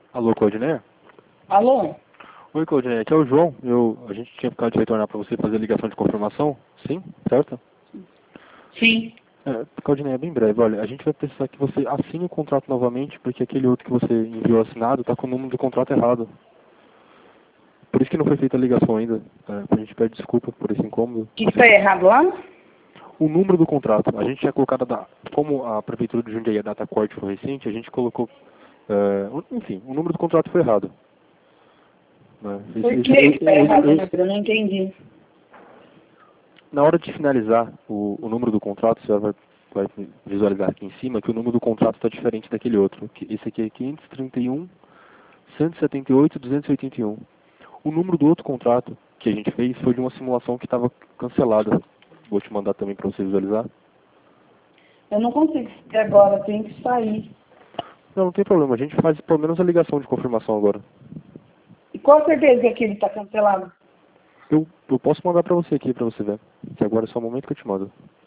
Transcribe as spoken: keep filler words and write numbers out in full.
Alô, Claudineia? Alô? Oi, Claudineia, aqui é o João. Eu, a gente tinha ficado de retornar para você fazer a ligação de confirmação? Sim? Certo? Sim. É, Claudineia, bem breve. Olha, a gente vai precisar que você assine o contrato novamente, porque aquele outro que você enviou assinado está com o número do contrato errado. Por isso que não foi feita a ligação ainda. É, a gente pede desculpa por esse incômodo. O que está errado lá? O número do contrato. A gente tinha colocado, a da, como a Prefeitura de Jundiaí, a data corte foi recente, a gente colocou... É, enfim, o número do contrato foi errado. Né? Esse, Por que esse, está errado, esse, né? Eu não entendi. Na hora de finalizar o, o número do contrato, você vai, vai visualizar aqui em cima que o número do contrato está diferente daquele outro. Que esse aqui é quinhentos e trinta e um, cento e setenta e oito, duzentos e oitenta e um. O número do outro contrato que a gente fez foi de uma simulação que estava cancelada. Vou te mandar também para você visualizar. Eu não consigo sair agora, eu tenho que sair. Não, não tem problema. A gente faz pelo menos a ligação de confirmação agora. E qual a certeza que aquele está cancelado? Eu, eu posso mandar para você aqui para você ver. Que agora é só o momento que eu te mando.